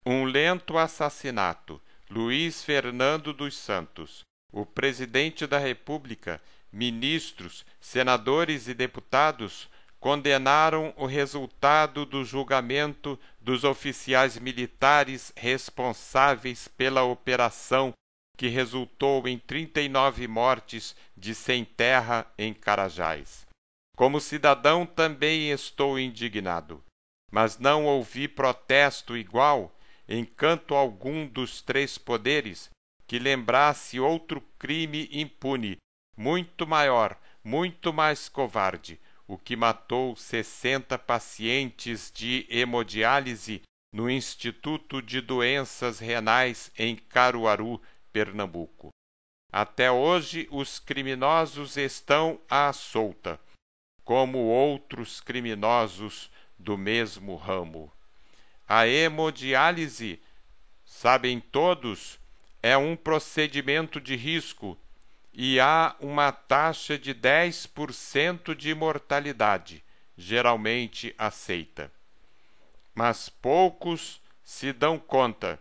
Um lento assassinato. Luiz Fernando dos Santos, o presidente da República, ministros, senadores e deputados condenaram o resultado do julgamento dos oficiais militares responsáveis pela operação que resultou em 39 mortes de sem-terra em Carajás. Como cidadão também estou indignado, mas não ouvi protesto igual em canto algum dos três poderes que lembrasse outro crime impune, muito maior, muito mais covarde, o que matou 60 pacientes de hemodiálise no Instituto de Doenças Renais em Caruaru, Pernambuco. Até hoje os criminosos estão à solta, como outros criminosos do mesmo ramo. A hemodiálise, sabem todos, é um procedimento de risco e há uma taxa de 10% de mortalidade, geralmente aceita. Mas poucos se dão conta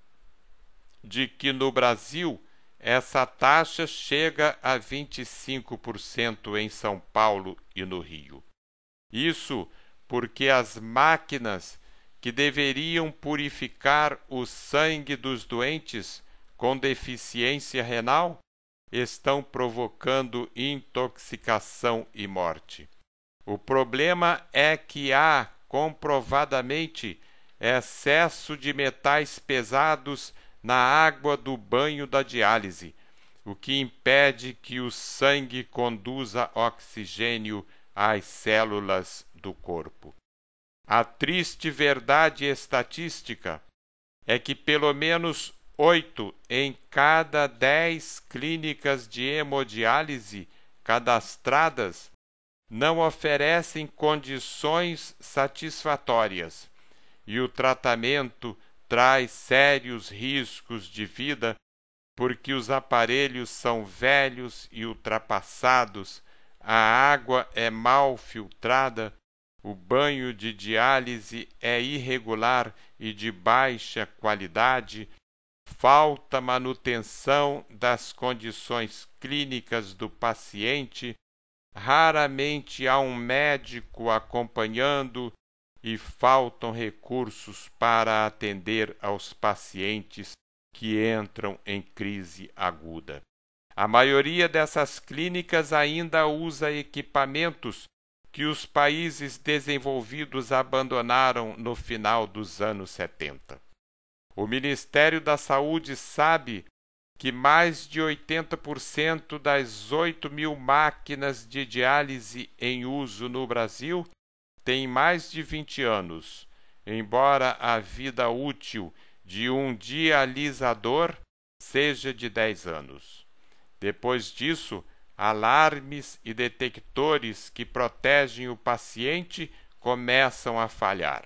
de que no Brasil essa taxa chega a 25% em São Paulo e no Rio. Isso porque as máquinas que deveriam purificar o sangue dos doentes com deficiência renal estão provocando intoxicação e morte. O problema é que há comprovadamente excesso de metais pesados na água do banho da diálise, o que impede que o sangue conduza oxigênio às células do corpo. A triste verdade estatística é que pelo menos 8 em cada 10 clínicas de hemodiálise cadastradas não oferecem condições satisfatórias e o tratamento traz sérios riscos de vida porque os aparelhos são velhos e ultrapassados, a água é mal filtrada, o banho de diálise é irregular e de baixa qualidade, falta manutenção das condições clínicas do paciente, raramente há um médico acompanhando e faltam recursos para atender aos pacientes que entram em crise aguda. A maioria dessas clínicas ainda usa equipamentos que os países desenvolvidos abandonaram no final dos anos 70. O Ministério da Saúde sabe que mais de 80% das 8.000 máquinas de diálise em uso no Brasil têm mais de 20 anos, embora a vida útil de um dialisador seja de 10 anos. Depois disso, alarmes e detectores que protegem o paciente começam a falhar.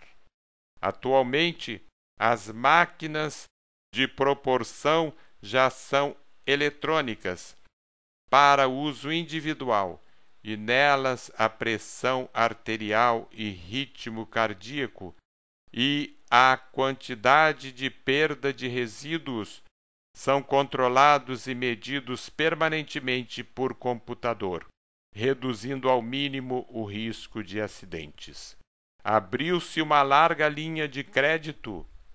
Atualmente, as máquinas de proporção já são eletrônicas para uso individual e nelas a pressão arterial e ritmo cardíaco e a quantidade de perda de resíduos são controlados e medidos permanentemente por computador, reduzindo ao mínimo o risco de acidentes. Abriu-se uma larga linha de crédito